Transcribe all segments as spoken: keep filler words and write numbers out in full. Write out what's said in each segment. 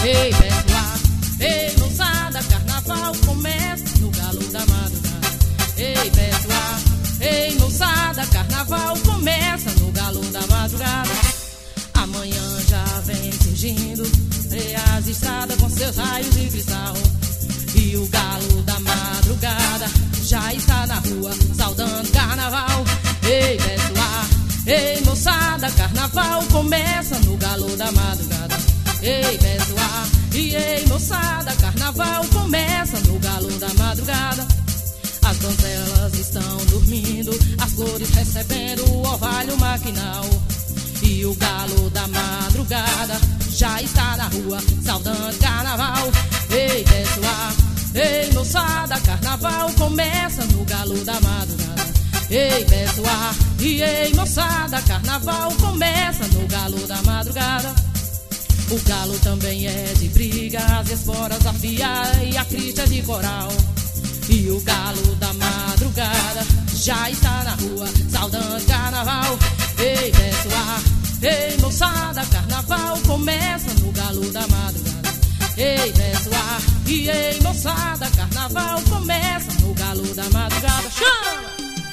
Ei, pessoal, ei, moçada, carnaval começa no galo da madrugada. Ei, pessoal, ei, moçada, carnaval começa no galo da madrugada. Amanhã já vem surgindo e as estradas com seus raios de cristal. E o galo da madrugada já está na rua saudando carnaval. Ei, pessoal, ei, moçada, carnaval começa no galo da madrugada. Ei, pessoal, e ei, moçada, carnaval começa no galo da madrugada. As donzelas estão dormindo, as flores recebendo o orvalho maquinal. E o galo da madrugada já está na rua saudando carnaval. Ei, pessoal, ei, moçada, carnaval começa no galo da madrugada. Ei, pessoal, e ei, moçada, carnaval começa no galo da madrugada. O galo também é de briga, as esporas afiadas e a crista de coral. E o galo da madrugada já está na rua saudando carnaval. Ei, pessoal, ei, moçada, carnaval começa no galo da madrugada. Ei, pessoal, e ei, moçada, carnaval começa no galo da madrugada. Chama!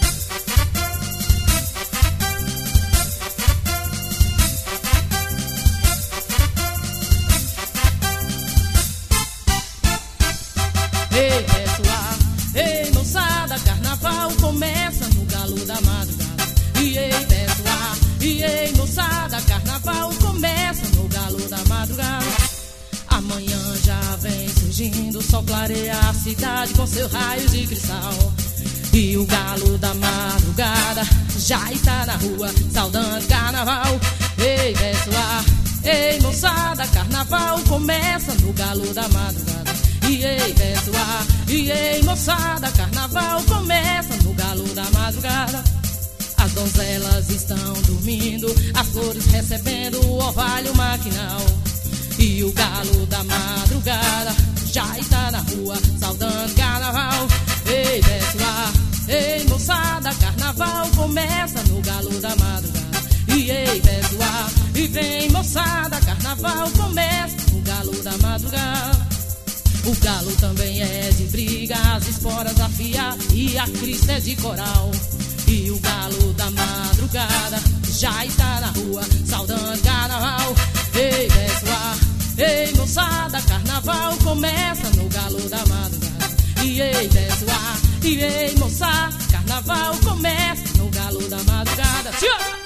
Ei, pessoal, ei, moçada, carnaval começa no galo da madrugada. E ei, pessoal, e ei, moçada, carnaval começa no galo da madrugada. Amanhã já vem surgindo, o sol clareia a cidade com seus raios de cristal. E o galo da madrugada já está na rua saudando carnaval. Ei, pessoal, ei, moçada, carnaval começa no galo da madrugada. E ei, pessoal, e ei, moçada, carnaval começa no galo da madrugada. As donzelas estão dormindo, as flores recebendo o orvalho maquinal. E o galo da madrugada já está na rua saudando carnaval. Ei, pessoal, ei, moçada, carnaval começa no galo da madrugada. E ei, pessoal, e vem, moçada, carnaval começa no galo da madrugada. O galo também é de briga, as esporas afiadas e a crista é de coral. E o galo da madrugada já está na rua saudando carnaval. Ei, pessoal, ei, moçada, carnaval começa no galo da madrugada. E ei, pessoal, e ei, moçada, carnaval começa no galo da madrugada. Tchau!